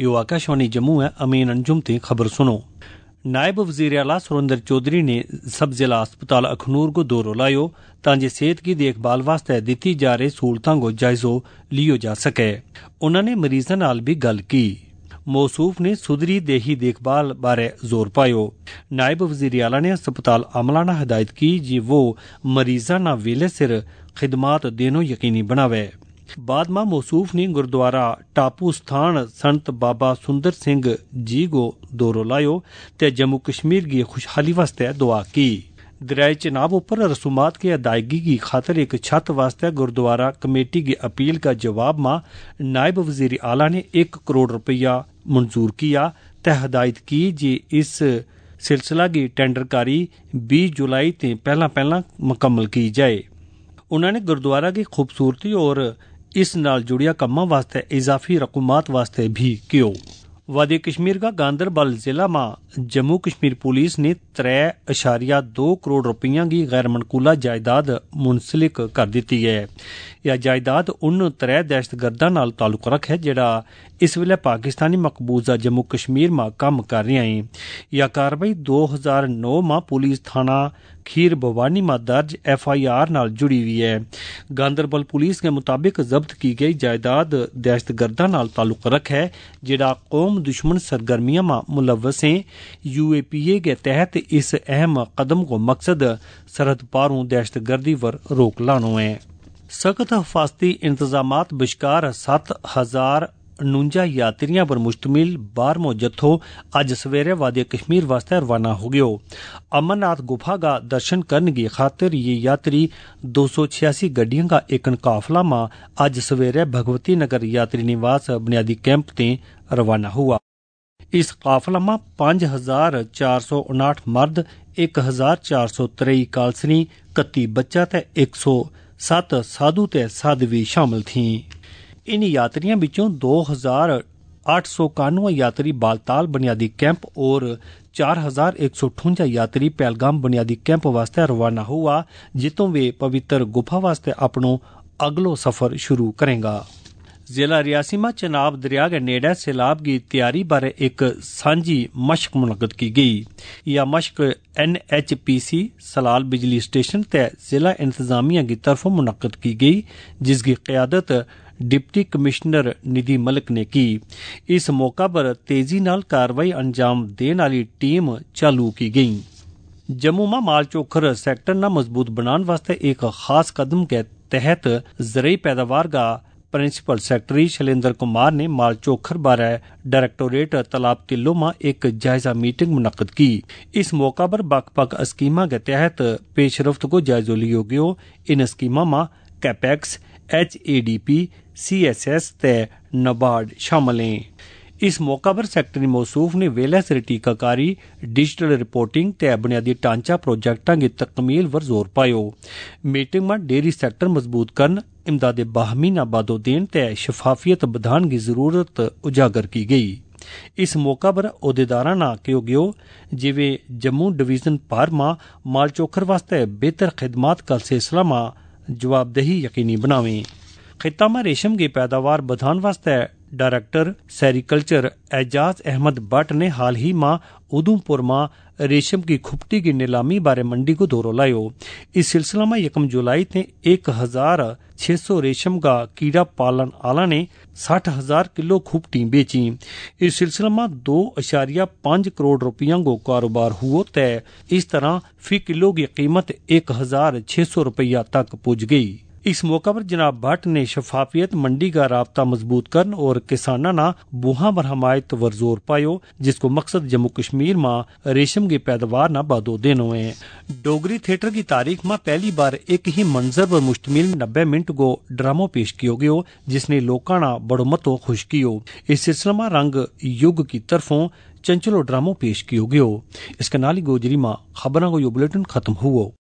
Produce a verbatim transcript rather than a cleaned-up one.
यो आकाशवाणी जम्मू है। अमीन अंजुम ते खबर सुनो। नायब वजीर आला सुरेंद्र चौधरी ने सब जिला अस्पताल अखनूर को दौरो लायो तांजे सेहत की देखभाल वास्ते दिती जा रही सहूलतां को जायजो लियो जा सके। उन्होंने मरीजां नाल भी गल की। मौसूफ ने सुधरी देही देखभाल बारे जोर पायो। नायब वजीर आला ने अस्पताल अमला ने हिदायत की जी वो मरीजां ना वेले सिर खिदमात देनो यकीनी बनावे। बाद में मौसूफ ने गुरुद्वारा टापू स्थान संत बाबा सुंदर सिंह जी को दौरो लायो ते जम्मू कश्मीर की खुशहाली वास्ते दुआ की। दरियाए चिनाब ऊपर रसूमात की अदायगी की खातर एक छत वास्ते गुरुद्वारा कमेटी की अपील का जवाब में नायब वजीर आला ने एक करोड़ रुपया मंजूर किया ते हदायत की जी इस सिलसिला की टेंडरकारी बीस जुलाई ते पहला पहला मुकम्मल की जाए। उन्होंने गुरुद्वारा की खूबसूरती और इस नाल जुड़िया कम्मा वास्ते इजाफी रकूमात वास्ते भी कियो। वादी कश्मीर का गांदरबल जिला में जम्मू कश्मीर पुलिस ने त्रै अशारिया दो करोड़ रुपया की गैर मनकूला जायदाद मुंसलिक कर दी है। यह जायदाद उन त्रै दहशतगर्दा नाल ताल्लुक रखे जेड़ा इस वेले पाकिस्तानी मकबूजा जम्मू कश्मीर में काम कर रहे हैं। यह कार्रवाई दो हजार नौ में पुलिस थाना खीर भवानी में दर्ज एफ आई आर नाल जुड़ी हुई है। गांदरबल पुलिस के मुताबिक जब्त की गई जायदाद दहशतगर्दा नाल ताल्लुक रखे जेड़ा कौम दुश्मन सरगर्मियां में मुलव्वस हैं। यू ए पी ए के तहत इस अहम कदम को मकसद सरहद पारों दहशतगर्दी पर रोक लानो है। सख्त हिफाजती इंतजामात बश्कार सत्त हजार उनंजा यात्रियों पर मुश्तमिल बारहवां जत्थो अज सवेरे वादी कश्मीर वास्ते रवाना हो गयो। अमरनाथ गुफा का दर्शन करने की खातिर ये यात्री दो सौ छियासी गड्डियों का एक काफिला में अज सवेरे भगवती नगर यात्री निवास बुनियादी कैंप ते रवाना हुआ। इस काफिला में पांच हजार चार सौ उनाठ मर्द, एक हजार चार सौ तरई कालसनी, कत्ती बच्चा ते एक सौ सत्त साधु ते साधवी शामिल थी। इन यात्रियों बिचों दो हजार आठ सौ कानवे यात्री बालताल बुनियादी कैंप और चार हजार एक सौ अठवंजा यात्री पहलगाम बुनियादी कैंप वास्ते रवाना हुआ जितों वे पवित्र गुफा वास्ते अपनो अगलो सफर शुरू करेंगा। जिला रियासी में चनाब दरिया के नेड़े सैलाब की तैयारी बारे एक सांझी मशक मुनक्कद की गई। यह मशक N H P C Salal बिजली स्टेशन ते जिला इंतजामिया की तरफों मुनक्कद की गई जिसकी क़यादत डिप्टी कमिश्नर निधि मलिक ने की। इस मौका पर तेजी नाल कार्रवाई अंजाम देने वाली टीम चालू की गई। जम्मू में माल चोखर सेक्टर न मजबूत बनाने वास्ते एक खास कदम के तहत ज़रई पैदावार का प्रिंसिपल सेक्रेटरी शैलेंद्र कुमार ने माल चोखर बारे डायरेक्टोरेट तालाब तिल्लो में एक जायजा मीटिंग मुनक्कद की। इस मौका पर बक बक स्कीमा के तहत पेशरफ्त को जायजो लियो गयो। इन स्कीमा में capex, H A D P, C S S ते नबार्ड शामिल हैं। इस मौका पर सेक्रेटरी मौसूफ ने वेले सिर टीकाकारी, डिजिटल रिपोर्टिंग ते बुनियादी ढांचा प्रोजेक्टां की तकमील पर जोर पायो। मीटिंग में डेयरी सेक्टर मजबूत करन, इमदाद बाहमी नाबादो देन ते शफाफियत बधान की जरूरत उजागर की गई। इस मौका पर अहदेदारां ना कहो गयो जिवे जम्मू डिवीजन भर में माल चोखर वास्ते बेहतर खिदमात का सिलसिला में जवाबदेही यकीनी बनावें। खिता में रेशम की पैदावार बढ़ाने वास्ते डायरेक्टर सेरिकल्चर एजाज अहमद भट्ट ने हाल ही में उधमपुर में रेशम की खुपटी की नीलामी बारे मंडी को दौरो लायो। इस सिलसिला में यकम जुलाई ते एक हजार छह सौ रेशम का कीड़ा पालन आला ने साठ हजार किलो खुपटी बेची। इस सिलसिला में दो अशारिया पांच करोड़ रुपया को कारोबार हुआ तय। इस तरह फी किलो की कीमत एक हजार छह सौ रुपया तक पुज गई। इस मौका पर जनाब भट्ट ने शफाफियत मंडी का राबता मजबूत करन और किसाना ना बुहा पर हमायत वर जोर पायो जिसको मकसद जम्मू कश्मीर में रेशम की पैदावार ना बादो देनो है। डोगरी थिएटर की तारीख में पहली बार एक ही मंजर पर मुश्तमिल नब्बे मिनट को ड्रामो पेश कियो गयो जिसने लोका ना बड़ो मतो खुश कियो। इस सिलसिला में रंग युग की तरफों चंचलो ड्रामो पेश कियो गयो। इसके नाली गोजरी में खबरों को यो बुलेटिन खत्म हुआ।